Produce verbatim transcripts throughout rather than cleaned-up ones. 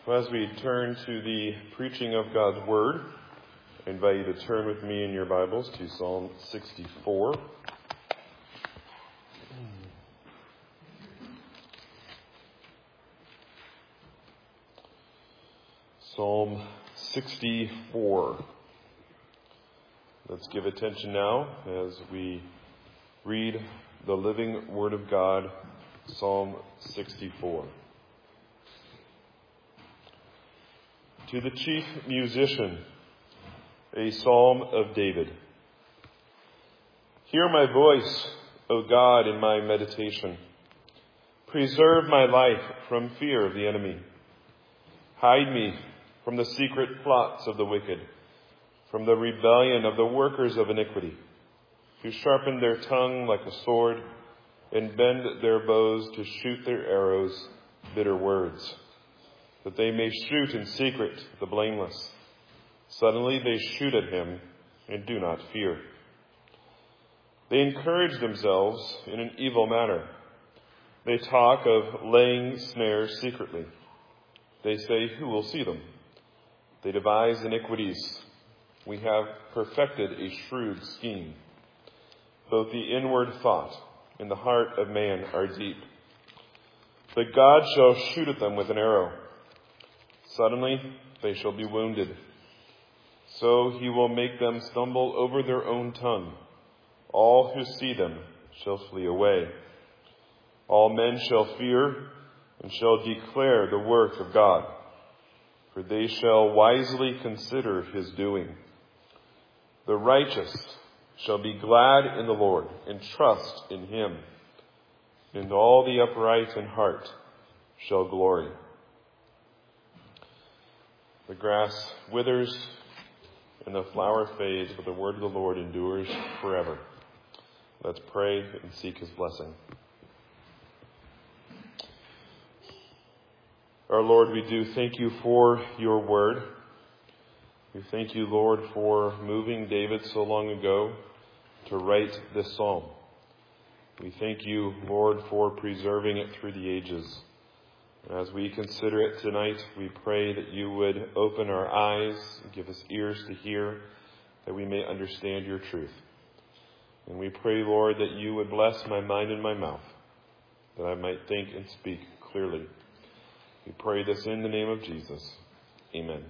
So as we turn to the preaching of God's Word, I invite you to turn with me in your Bibles to Psalm sixty-four. Psalm sixty-four. Let's give attention now as we read the living Word of God, Psalm sixty-four. To the chief musician, a psalm of David. Hear my voice, O God, in my meditation. Preserve my life from fear of the enemy. Hide me from the secret plots of the wicked, from the rebellion of the workers of iniquity, who sharpen their tongue like a sword and bend their bows to shoot their arrows, bitter words, that they may shoot in secret the blameless. Suddenly they shoot at him and do not fear. They encourage themselves in an evil manner. They talk of laying snares secretly. They say, who will see them? They devise iniquities. We have perfected a shrewd scheme. Both the inward thought and the heart of man are deep. But God shall shoot at them with an arrow. Suddenly they shall be wounded. So he will make them stumble over their own tongue. All who see them shall flee away. All men shall fear and shall declare the work of God, for they shall wisely consider his doing. The righteous shall be glad in the Lord and trust in him, and all the upright in heart shall glory. The grass withers and the flower fades, but the word of the Lord endures forever. Let's pray and seek his blessing. Our Lord, we do thank you for your word. We thank you, Lord, for moving David so long ago to write this psalm. We thank you, Lord, for preserving it through the ages. As we consider it tonight, we pray that you would open our eyes, give us ears to hear, that we may understand your truth. And we pray, Lord, that you would bless my mind and my mouth, that I might think and speak clearly. We pray this in the name of Jesus. Amen.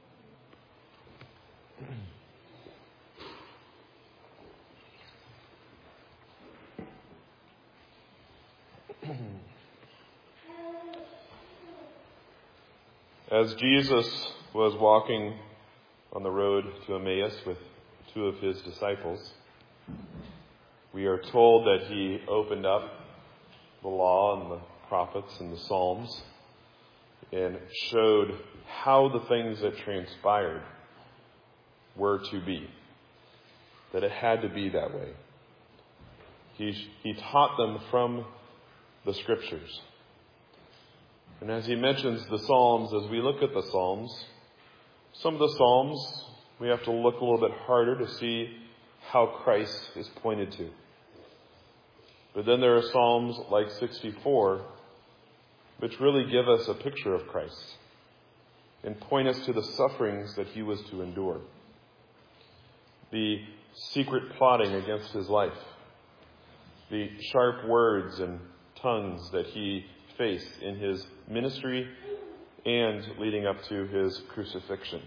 As Jesus was walking on the road to Emmaus with two of his disciples, we are told that he opened up the law and the prophets and the Psalms and showed how the things that transpired were to be, that it had to be that way. He, he taught them from the Scriptures. And as he mentions the Psalms, as we look at the Psalms, some of the Psalms we have to look a little bit harder to see how Christ is pointed to. But then there are Psalms like sixty-four, which really give us a picture of Christ and point us to the sufferings that he was to endure, the secret plotting against his life, the sharp words and tongues that he faced in his ministry and leading up to his crucifixion.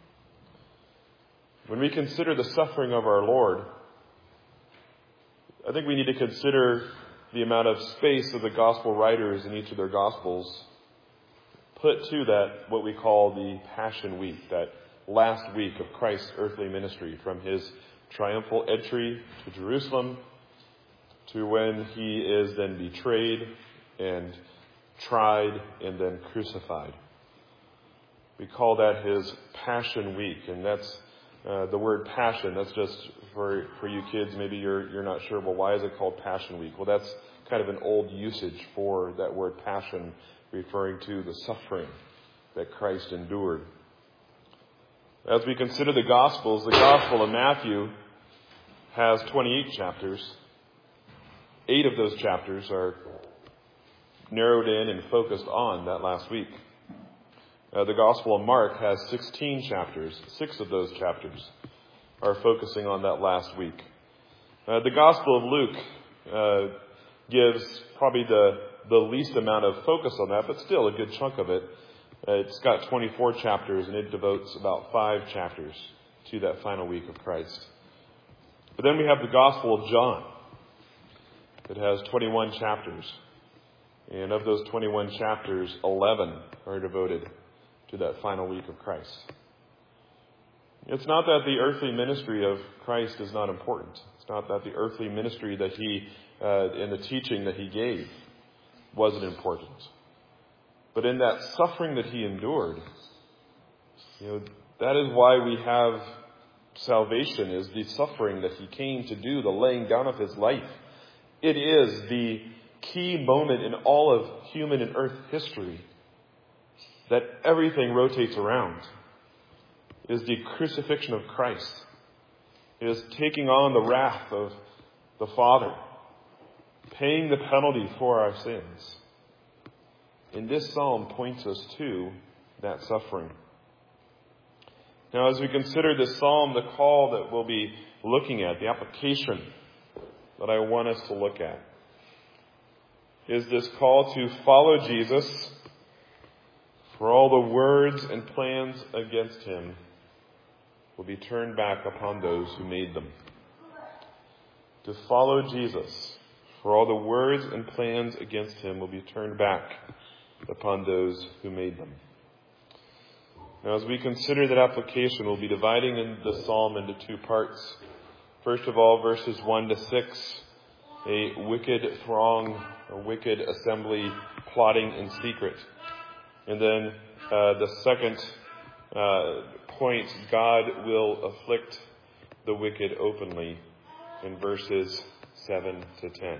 When we consider the suffering of our Lord, I think we need to consider the amount of space that the gospel writers in each of their gospels put to that, what we call the Passion Week, that last week of Christ's earthly ministry, from his triumphal entry to Jerusalem to when he is then betrayed and tried and then crucified. We call that his Passion Week, and that's uh, the word passion. That's just for for you kids. Maybe you're you're not sure. Well, why is it called Passion Week? Well, that's kind of an old usage for that word passion, referring to the suffering that Christ endured. As we consider the Gospels, the Gospel of Matthew has twenty-eight chapters. Eight of those chapters are narrowed in and focused on that last week. Uh, the Gospel of Mark has sixteen chapters. Six of those chapters are focusing on that last week. Uh, the Gospel of Luke uh, gives probably the, the least amount of focus on that, but still a good chunk of it. Uh, it's got twenty-four chapters, and it devotes about five chapters to that final week of Christ. But then we have the Gospel of John. It has twenty-one chapters. And of those twenty-one chapters, eleven are devoted to that final week of Christ. It's not that the earthly ministry of Christ is not important. It's not that the earthly ministry that he, uh, and the teaching that he gave wasn't important. But in that suffering that he endured, you know, that is why we have salvation, is the suffering that he came to do, the laying down of his life. It is the key moment in all of human and earth history that everything rotates around. It is the crucifixion of Christ. It is taking on the wrath of the Father, paying the penalty for our sins. And this psalm points us to that suffering. Now, as we consider this psalm, the call that we'll be looking at, the application that I want us to look at, is this call to follow Jesus, for all the words and plans against him will be turned back upon those who made them. To follow Jesus, for all the words and plans against him will be turned back upon those who made them. Now, as we consider that application, we'll be dividing in the psalm into two parts. First of all, verses one to six, a wicked throng, a wicked assembly plotting in secret. And then uh, the second uh, point, God will afflict the wicked openly, in verses seven to ten.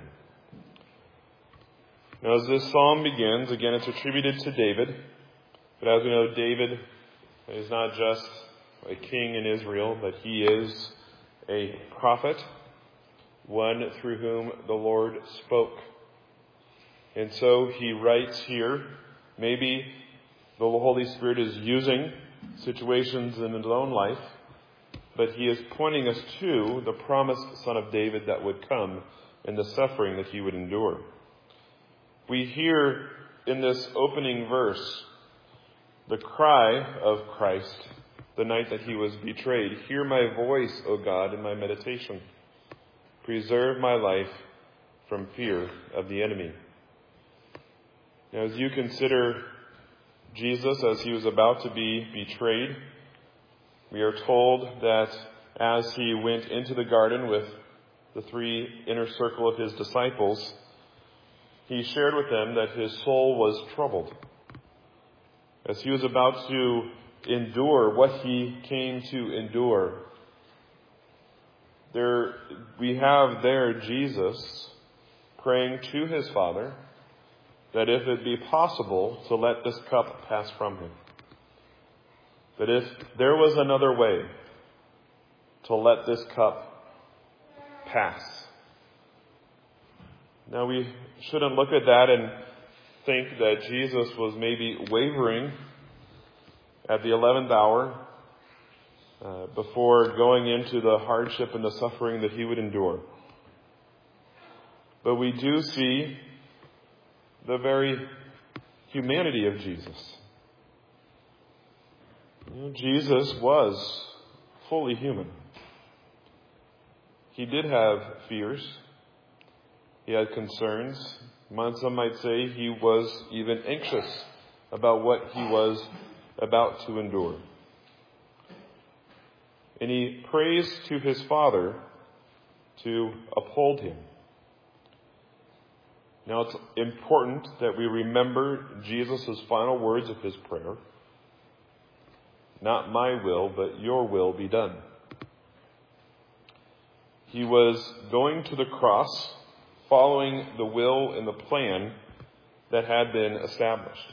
Now, as this psalm begins, again, it's attributed to David. But as we know, David is not just a king in Israel, but he is a prophet, one through whom the Lord spoke. And so he writes here, maybe the Holy Spirit is using situations in his own life, but he is pointing us to the promised Son of David that would come and the suffering that he would endure. We hear in this opening verse the cry of Christ the night that he was betrayed. Hear my voice, O God, in my meditation. Preserve my life from fear of the enemy. Now, as you consider Jesus as he was about to be betrayed, we are told that as he went into the garden with the three inner circle of his disciples, he shared with them that his soul was troubled. As he was about to endure what he came to endure, there we have there Jesus praying to his Father that if it be possible to let this cup pass from him. That if there was another way to let this cup pass. Now, we shouldn't look at that and think that Jesus was maybe wavering at the eleventh hour uh, before going into the hardship and the suffering that he would endure. But we do see the very humanity of Jesus. You know, Jesus was fully human. He did have fears. He had concerns. Some might say he was even anxious about what he was about to endure. And he prays to his Father to uphold him. Now, it's important that we remember Jesus' final words of his prayer. Not my will, but your will be done. He was going to the cross following the will and the plan that had been established.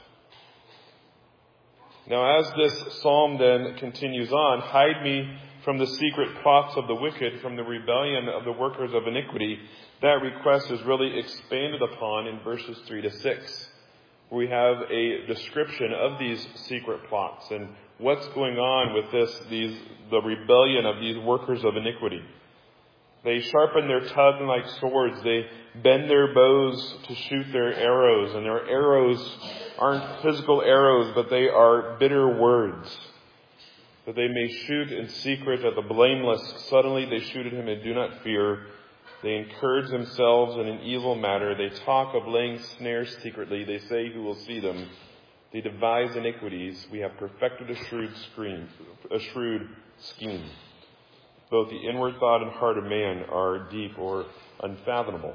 Now, as this psalm then continues on, hide me from the secret plots of the wicked, from the rebellion of the workers of iniquity, that request is really expanded upon in verses three to six, We have a description of these secret plots and what's going on with this, these, the rebellion of these workers of iniquity. They sharpen their tongue like swords. They bend their bows to shoot their arrows. And their arrows aren't physical arrows, but they are bitter words. That they may shoot in secret at the blameless. Suddenly they shoot at him and do not fear. They encourage themselves in an evil matter. They talk of laying snares secretly. They say, who will see them? They devise iniquities. We have perfected a shrewd screen, a shrewd scheme. Both the inward thought and heart of man are deep or unfathomable.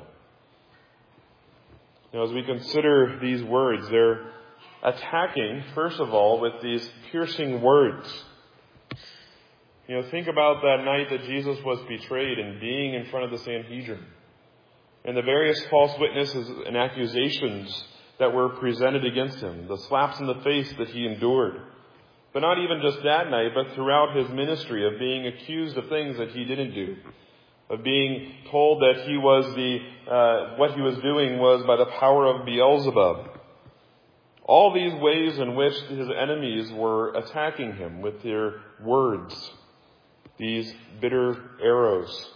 Now, as we consider these words, they're attacking, first of all, with these piercing words. You know, think about that night that Jesus was betrayed and being in front of the Sanhedrin, and the various false witnesses and accusations that were presented against him, the slaps in the face that he endured. But not even just that night, but throughout his ministry, of being accused of things that he didn't do, of being told that he was the uh, what he was doing was by the power of Beelzebub. All these ways in which his enemies were attacking him with their words, these bitter arrows.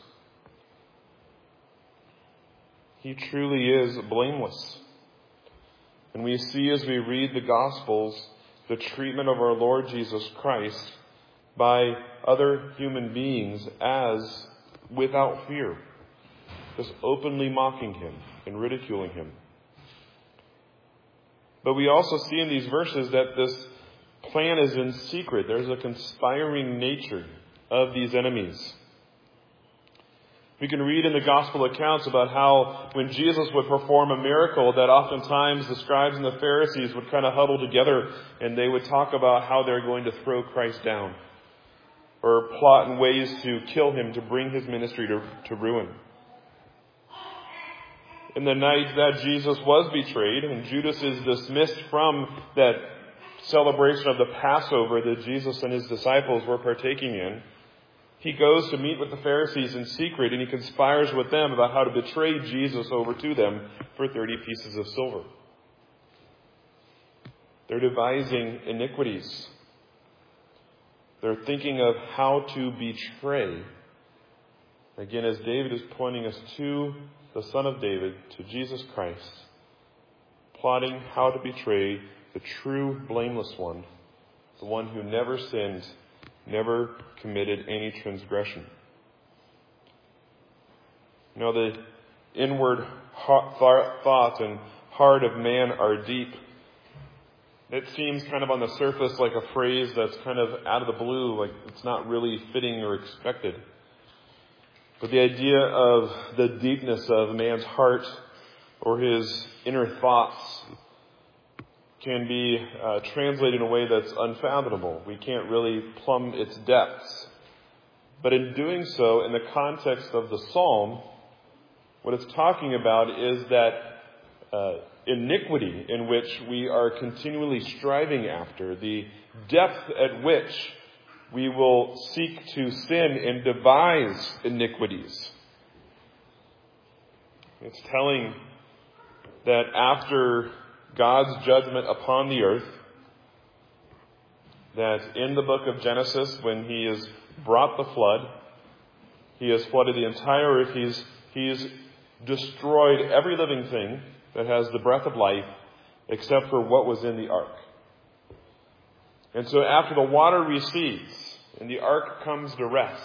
He truly is blameless. And we see as we read the Gospels the treatment of our Lord Jesus Christ by other human beings as without fear, just openly mocking him and ridiculing him. But we also see in these verses that this plan is in secret. There's a conspiring nature of these enemies. We can read in the gospel accounts about how when Jesus would perform a miracle, that oftentimes the scribes and the Pharisees would kind of huddle together and they would talk about how they're going to throw Christ down or plot in ways to kill him, to bring his ministry to, to ruin. In the night that Jesus was betrayed and Judas is dismissed from that celebration of the Passover that Jesus and his disciples were partaking in, he goes to meet with the Pharisees in secret, and he conspires with them about how to betray Jesus over to them for thirty pieces of silver. They're devising iniquities. They're thinking of how to betray. Again, as David is pointing us to the Son of David, to Jesus Christ, plotting how to betray the true blameless one, the one who never sinned, never committed any transgression. You know, the inward thought and heart of man are deep. It seems kind of on the surface like a phrase that's kind of out of the blue, like it's not really fitting or expected. But the idea of the deepness of man's heart or his inner thoughts can be uh, translated in a way that's unfathomable. We can't really plumb its depths. But in doing so, in the context of the psalm, what it's talking about is that uh, iniquity in which we are continually striving after, the depth at which we will seek to sin and devise iniquities. It's telling that after God's judgment upon the earth, that in the book of Genesis, when he has brought the flood, he has flooded the entire earth, he's, he's destroyed every living thing that has the breath of life, except for what was in the ark. And so after the water recedes, and the ark comes to rest,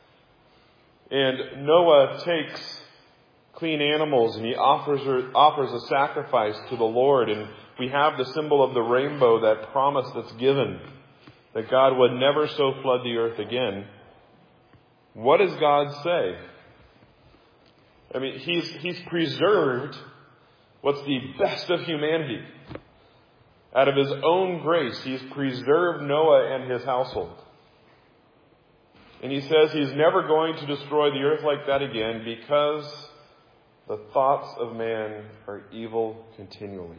and Noah takes clean animals, and he offers offers a sacrifice to the Lord. And we have the symbol of the rainbow, that promise that's given, that God would never so flood the earth again. What does God say? I mean, he's, he's preserved what's the best of humanity. Out of his own grace, he's preserved Noah and his household. And he says he's never going to destroy the earth like that again, because the thoughts of man are evil continually.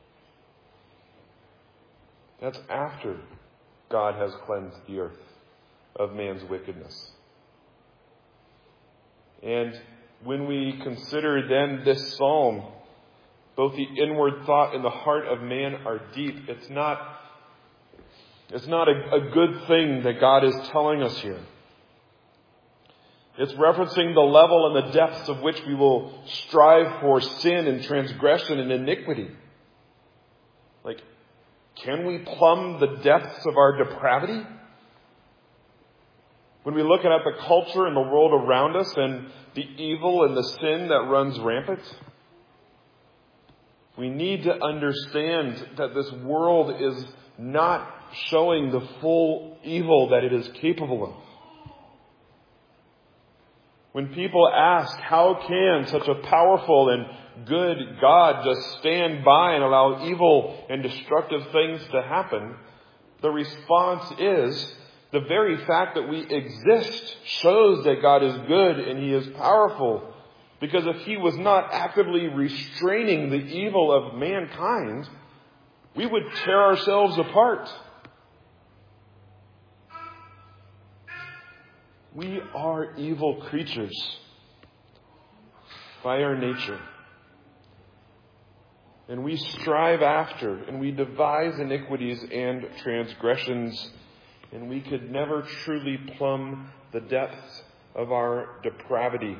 That's after God has cleansed the earth of man's wickedness. And when we consider then this psalm, Both the inward thought and the heart of man are deep. It's not, it's not a, a good thing that God is telling us here. It's referencing the level and the depths of which we will strive for sin and transgression and iniquity. Like, can we plumb the depths of our depravity? When we look at the culture and the world around us and the evil and the sin that runs rampant, we need to understand that this world is not showing the full evil that it is capable of. When people ask, how can such a powerful and good God just stand by and allow evil and destructive things to happen? The response is, the very fact that we exist shows that God is good and He is powerful. Because if He was not actively restraining the evil of mankind, we would tear ourselves apart. We are evil creatures by our nature. And we strive after, and we devise iniquities and transgressions, and we could never truly plumb the depths of our depravity.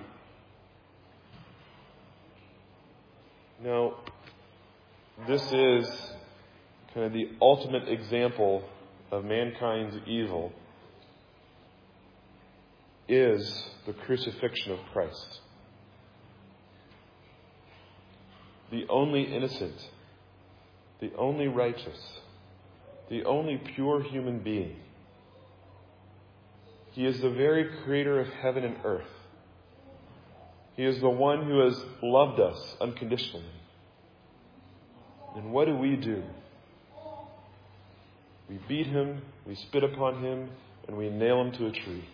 Now, this is kind of the ultimate example of mankind's evil, is the crucifixion of Christ. The only innocent, the only righteous, the only pure human being. He is the very creator of heaven and earth. He is the one who has loved us unconditionally. And what do we do? We beat Him, we spit upon Him, and we nail Him to a tree.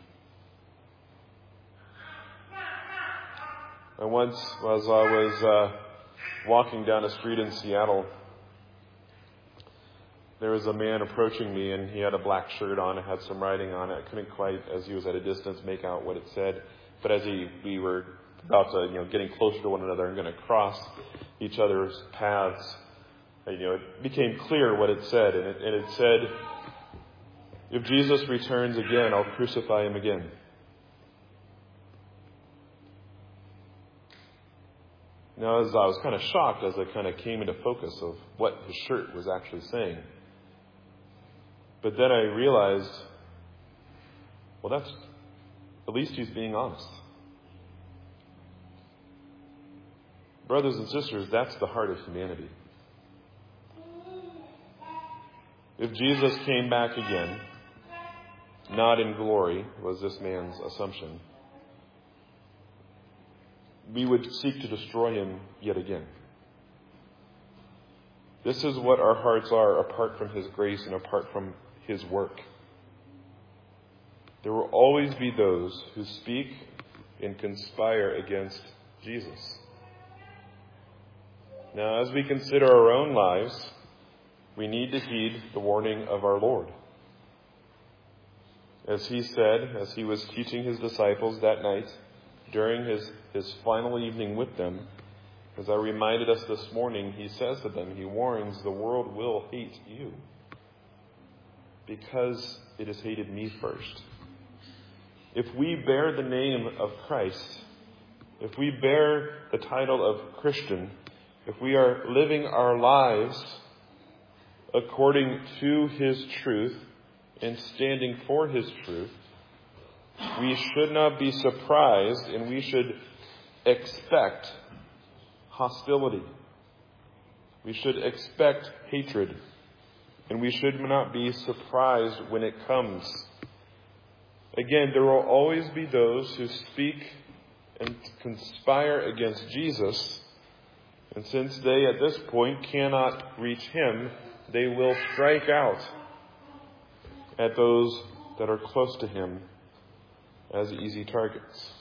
And once, as I was uh, walking down a street in Seattle, there was a man approaching me, and he had a black shirt on. It had some writing on it. I couldn't quite, as he was at a distance, make out what it said. But as he, we were about to, you know, getting closer to one another and going to cross each other's paths, you know, it became clear what it said. And it, and it said, if Jesus returns again, I'll crucify Him again. Now, as I was kind of shocked as I kind of came into focus of what his shirt was actually saying. But then I realized, well, that's, at least he's being honest. Brothers and sisters, that's the heart of humanity. If Jesus came back again, not in glory, was this man's assumption, we would seek to destroy Him yet again. This is what our hearts are apart from His grace and apart from His work. There will always be those who speak and conspire against Jesus. Now, as we consider our own lives, we need to heed the warning of our Lord. As He said, as He was teaching His disciples that night, during his, his final evening with them, as I reminded us this morning, He says to them, He warns, the world will hate you because it has hated me first. If we bear the name of Christ, if we bear the title of Christian, if we are living our lives according to His truth and standing for His truth, we should not be surprised, and we should expect hostility. We should expect hatred, and we should not be surprised when it comes. Again, there will always be those who speak and conspire against Jesus, and since they at this point cannot reach Him, they will strike out at those that are close to Him as easy targets.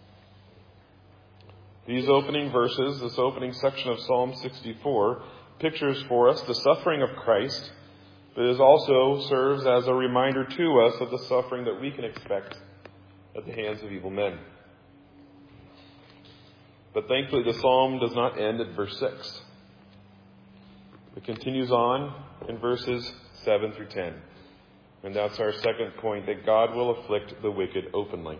These opening verses, this opening section of Psalm sixty-four, pictures for us the suffering of Christ, but it also serves as a reminder to us of the suffering that we can expect at the hands of evil men. But thankfully, the psalm does not end at verse six. It continues on in verses seven through ten. And that's our second point, that God will afflict the wicked openly.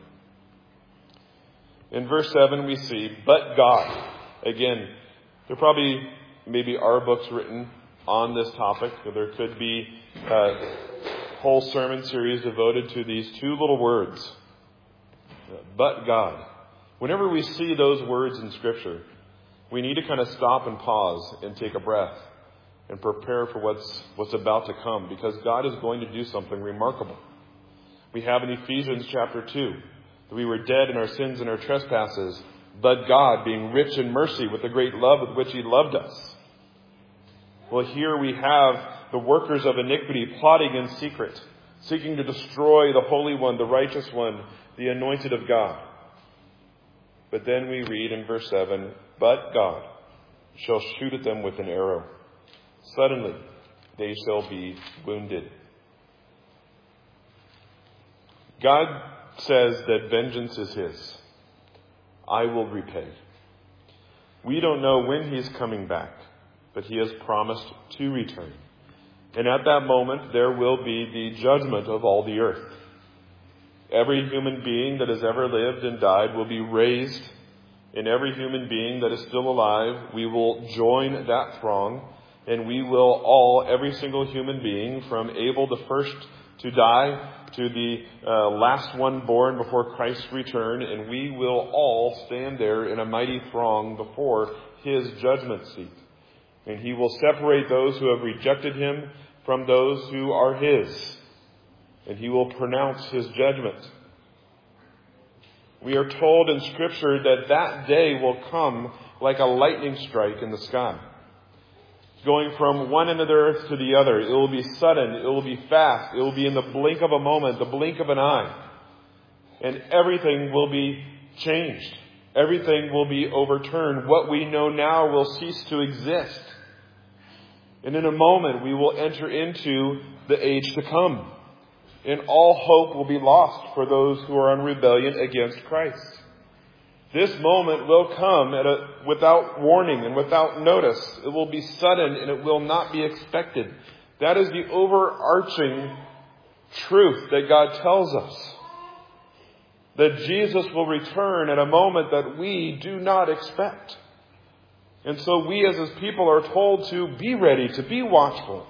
In verse seven we see, but God. Again, there probably maybe are books written on this topic. There could be a whole sermon series devoted to these two little words. But God. Whenever we see those words in Scripture, we need to kind of stop and pause and take a breath and prepare for what's what's about to come, because God is going to do something remarkable. We have in Ephesians chapter two that we were dead in our sins and our trespasses, but God, being rich in mercy with the great love with which He loved us. Well, here we have the workers of iniquity plotting in secret, seeking to destroy the Holy One, the Righteous One, the Anointed of God. But then we read in verse seven, but God shall shoot at them with an arrow. Suddenly they shall be wounded. God says that vengeance is His. I will repay. We don't know when He's coming back, but He has promised to return. And at that moment, there will be the judgment of all the earth. Every human being that has ever lived and died will be raised. And every human being that is still alive, we will join that throng. And we will all, every single human being, from Abel the first to die to the uh, last one born before Christ's return, and we will all stand there in a mighty throng before His judgment seat. And He will separate those who have rejected Him from those who are His. And He will pronounce His judgment. We are told in Scripture that that day will come like a lightning strike in the sky, going from one end of the earth to the other. It will be sudden. It will be fast. It will be in the blink of a moment, the blink of an eye. And everything will be changed. Everything will be overturned. What we know now will cease to exist. And in a moment, we will enter into the age to come. And all hope will be lost for those who are in rebellion against Christ. This moment will come at a, without warning and without notice. It will be sudden and it will not be expected. That is the overarching truth that God tells us. That Jesus will return at a moment that we do not expect. And so we as His people are told to be ready, to be watchful.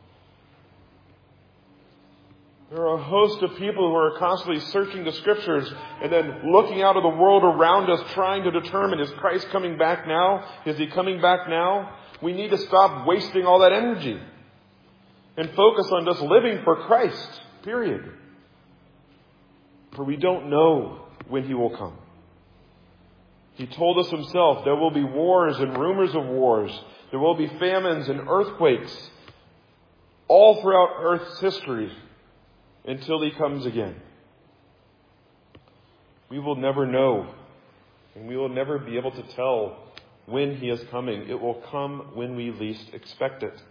There are a host of people who are constantly searching the Scriptures and then looking out at the world around us, trying to determine, is Christ coming back now? Is He coming back now? We need to stop wasting all that energy and focus on just living for Christ, period. For we don't know when He will come. He told us Himself there will be wars and rumors of wars. There will be famines and earthquakes all throughout Earth's history, until He comes again. We will never know, and we will never be able to tell when He is coming. It will come when we least expect it.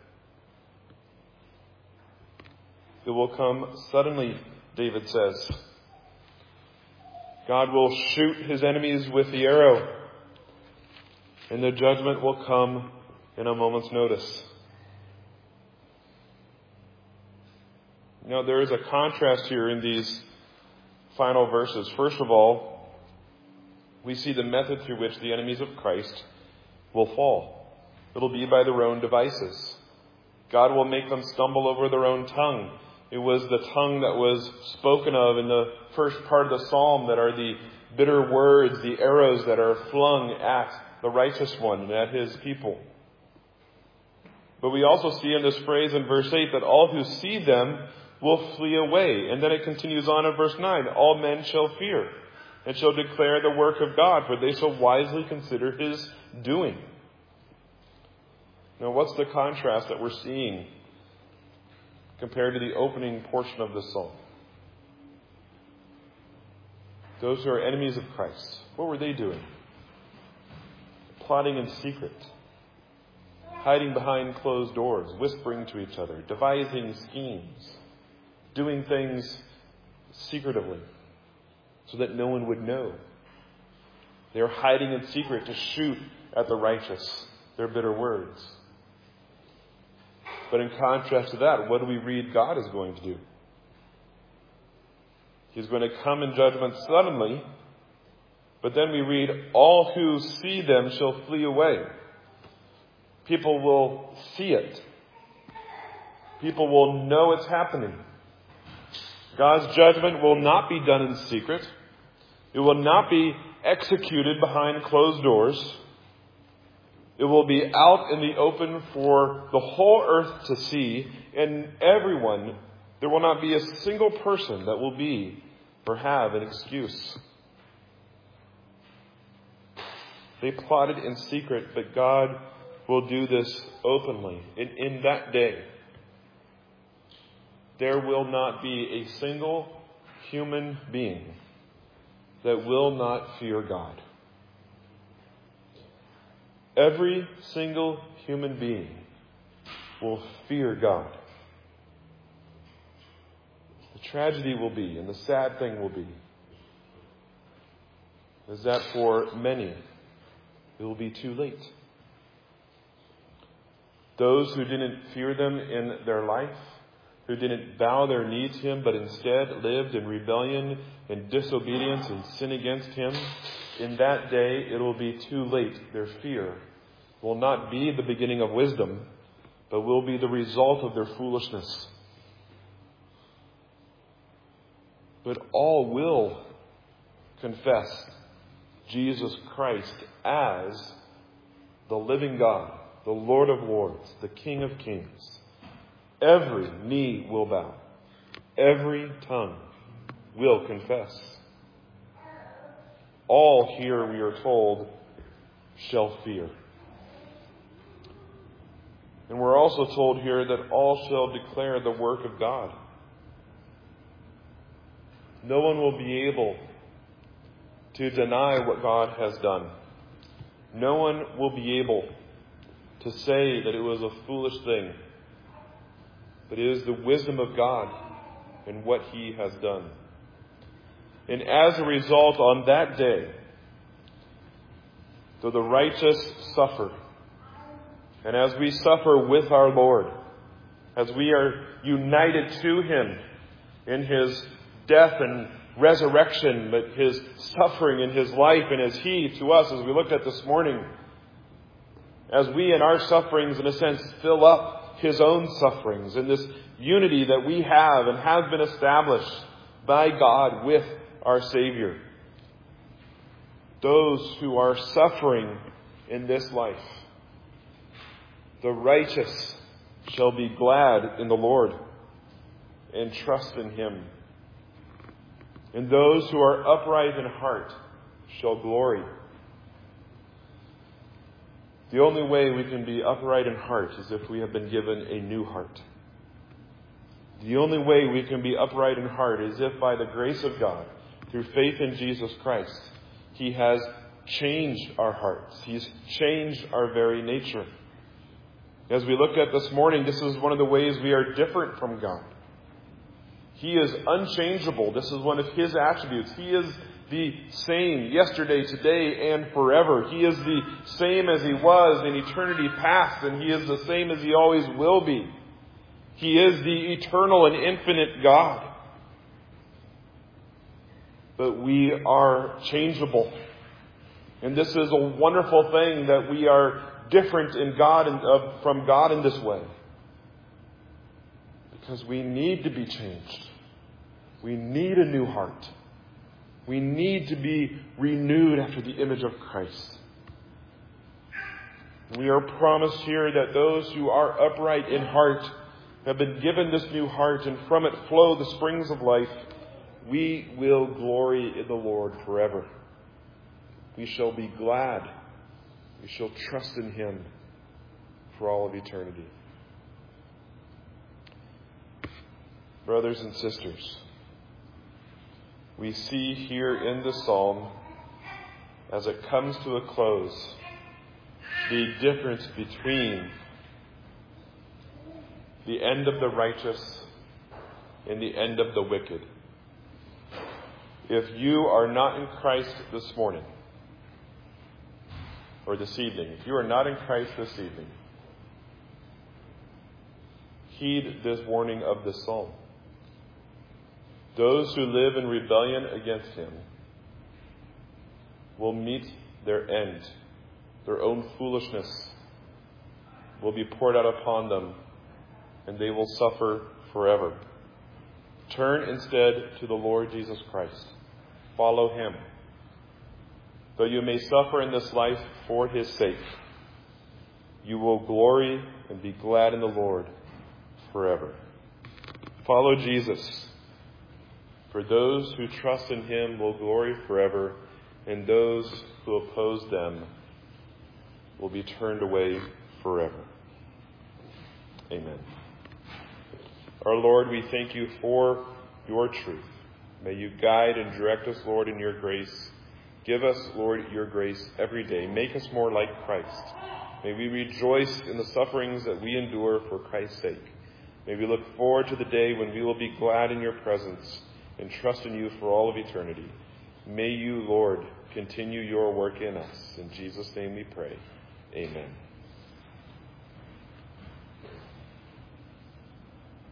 It will come suddenly, David says. God will shoot His enemies with the arrow, and the judgment will come in a moment's notice. Now, there is a contrast here in these final verses. First of all, we see the method through which the enemies of Christ will fall. It'll be by their own devices. God will make them stumble over their own tongue. It was the tongue that was spoken of in the first part of the psalm that are the bitter words, the arrows that are flung at the righteous one and at His people. But we also see in this phrase in verse eight that all who see them will flee away. And then it continues on in verse nine. All men shall fear and shall declare the work of God, for they shall wisely consider His doing. Now, what's the contrast that we're seeing compared to the opening portion of this psalm? Those who are enemies of Christ, what were they doing? Plotting in secret, hiding behind closed doors, whispering to each other, devising schemes, doing things secretively so that no one would know. They are hiding in secret to shoot at the righteous, their bitter words. But in contrast to that, what do we read God is going to do? He's going to come in judgment suddenly, but then we read, all who see them shall flee away. People will see it. People will know it's happening. God's judgment will not be done in secret. It will not be executed behind closed doors. It will be out in the open for the whole earth to see, and everyone, there will not be a single person that will be or have an excuse. They plotted in secret, but God will do this openly. And in that day, there will not be a single human being that will not fear God. Every single human being will fear God. The tragedy will be, and the sad thing will be, is that for many, it will be too late. Those who didn't fear them in their life, who didn't bow their knee to Him, but instead lived in rebellion and disobedience and sin against Him, in that day it will be too late. Their fear will not be the beginning of wisdom, but will be the result of their foolishness. But all will confess Jesus Christ as the living God, the Lord of Lords, the King of Kings. Every knee will bow. Every tongue will confess. All here, we are told, shall fear. And we're also told here that all shall declare the work of God. No one will be able to deny what God has done. No one will be able to say that it was a foolish thing. But it is the wisdom of God and what He has done. And as a result, on that day, though the righteous suffer, and as we suffer with our Lord, as we are united to Him in His death and resurrection, but His suffering in His life, and as He to us, as we looked at this morning, as we in our sufferings, in a sense, fill up His own sufferings, in this unity that we have and has been established by God with our Savior. Those who are suffering in this life, the righteous shall be glad in the Lord and trust in Him. And those who are upright in heart shall glory. The only way we can be upright in heart is if we have been given a new heart. The only way we can be upright in heart is if by the grace of God, through faith in Jesus Christ, He has changed our hearts. He's changed our very nature. As we looked at this morning, this is one of the ways we are different from God. He is unchangeable. This is one of His attributes. He is the same yesterday, today, and forever. He is the same as He was in eternity past, and He is the same as He always will be. He is the eternal and infinite God. But we are changeable. And this is a wonderful thing that we are different in God and uh, from God in this way. Because we need to be changed. We need a new heart. We need to be renewed after the image of Christ. We are promised here that those who are upright in heart have been given this new heart, and from it flow the springs of life. We will glory in the Lord forever. We shall be glad. We shall trust in Him for all of eternity. Brothers and sisters, we see here in the psalm, as it comes to a close, the difference between the end of the righteous and the end of the wicked. If you are not in Christ this morning, or this evening, if you are not in Christ this evening, heed this warning of this psalm. Those who live in rebellion against him will meet their end. Their own foolishness will be poured out upon them, and they will suffer forever. Turn instead to the Lord Jesus Christ. Follow him. Though you may suffer in this life for his sake, you will glory and be glad in the Lord forever. Follow Jesus. For those who trust in him will glory forever, and those who oppose them will be turned away forever. Amen. Our Lord, we thank you for your truth. May you guide and direct us, Lord, in your grace. Give us, Lord, your grace every day. Make us more like Christ. May we rejoice in the sufferings that we endure for Christ's sake. May we look forward to the day when we will be glad in your presence and trust in you for all of eternity. May you, Lord, continue your work in us. In Jesus' name we pray. Amen.